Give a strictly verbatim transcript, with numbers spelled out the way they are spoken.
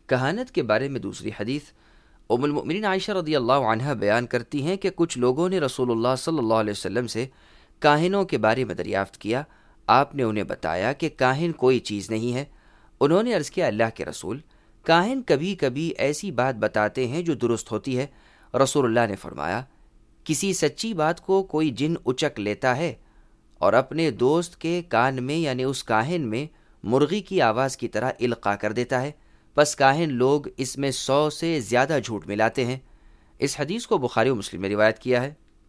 कहानत के बारे में दूसरी हदीस उम्मुल मोमिनीन आयशा रदियल्लाहु अन्हा बयान करती हैं कि कुछ लोगों ने रसूलुल्लाह सल्लल्लाहु अलैहि वसल्लम से काहिनों के बारे में दरियाफ्त किया। आपने उन्हें बताया कि काहिन कोई चीज़ नहीं है। उन्होंने अर्ज़ किया, अल्लाह के रसूल, काहिन कभी कभी ऐसी बात बताते हैं जो दुरुस्त होती है। रसूलुल्लाह ने फरमाया, किसी सच्ची बात को कोई जिन उचक लेता है और अपने दोस्त के कान में यानी उस काहिन में मुर्गी की आवाज़ की तरह इल्का कर देता है, बस काहिन लोग इसमें सौ से ज़्यादा झूठ मिलाते हैं। इस हदीस को बुखारी और मुस्लिम में रिवायत किया है।